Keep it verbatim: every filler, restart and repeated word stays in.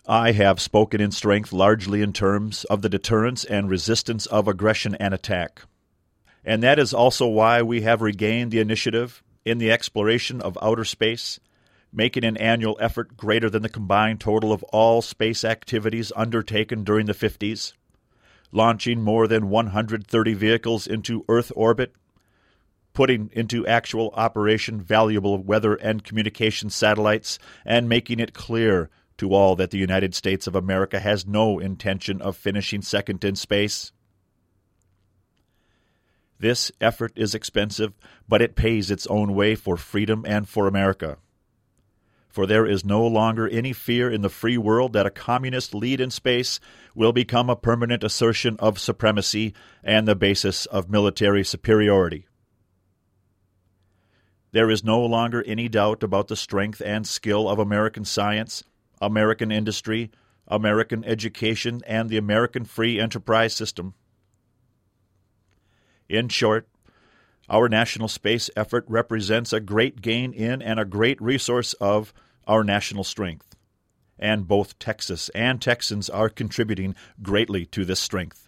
I have spoken in strength largely in terms of the deterrence and resistance of aggression and attack. And that is also why we have regained the initiative in the exploration of outer space, making an annual effort greater than the combined total of all space activities undertaken during the fifties, launching more than one hundred thirty vehicles into Earth orbit, putting into actual operation valuable weather and communication satellites, and making it clear to all that the United States of America has no intention of finishing second in space. This effort is expensive, but it pays its own way for freedom and for America. For there is no longer any fear in the free world that a communist lead in space will become a permanent assertion of supremacy and the basis of military superiority. There is no longer any doubt about the strength and skill of American science, American industry, American education, and the American free enterprise system. In short, our national space effort represents a great gain in and a great resource of our national strength, and both Texas and Texans are contributing greatly to this strength.